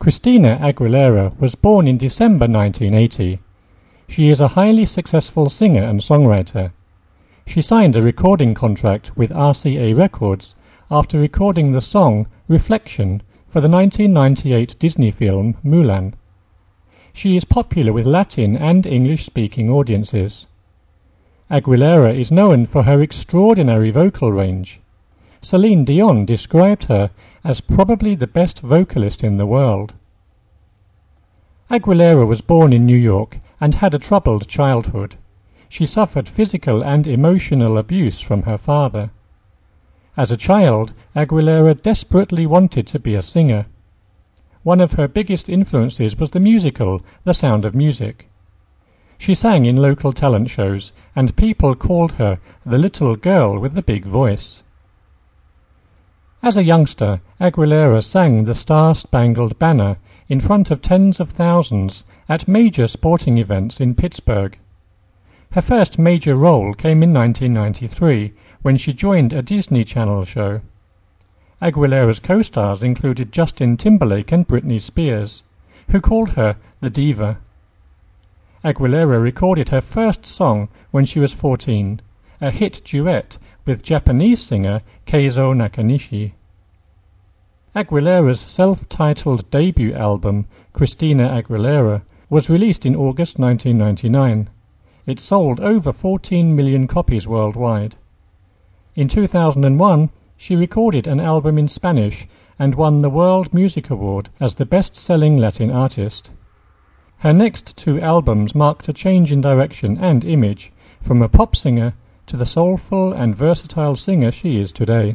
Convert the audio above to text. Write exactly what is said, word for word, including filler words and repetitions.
Christina Aguilera was born in December nineteen eighty. She is a highly successful singer and songwriter. She signed a recording contract with R C A Records after recording the song Reflection for the nineteen ninety-eight Disney film Mulan. She is popular with Latin and English-speaking audiences. Aguilera is known for her extraordinary vocal range. Celine Dion described her as probably the best vocalist in the world. Aguilera was born in New York and had a troubled childhood. She suffered physical and emotional abuse from her father. As a child, Aguilera desperately wanted to be a singer. One of her biggest influences was the musical The Sound of Music. She sang in local talent shows, and people called her the little girl with the big voice. As a youngster, Aguilera sang the Star-Spangled Banner in front of tens of thousands at major sporting events in Pittsburgh. Her first major role came in nineteen ninety-three when she joined a Disney Channel show. Aguilera's co-stars included Justin Timberlake and Britney Spears, who called her the Diva. Aguilera recorded her first song when she was fourteen, a hit duet with Japanese singer Keizo Nakanishi. Aguilera's self-titled debut album, Christina Aguilera, was released in August nineteen ninety-nine. It sold over fourteen million copies worldwide. In two thousand one, she recorded an album in Spanish and won the World Music Award as the best-selling Latin artist. Her next two albums marked a change in direction and image from a pop singer to the soulful and versatile singer she is today.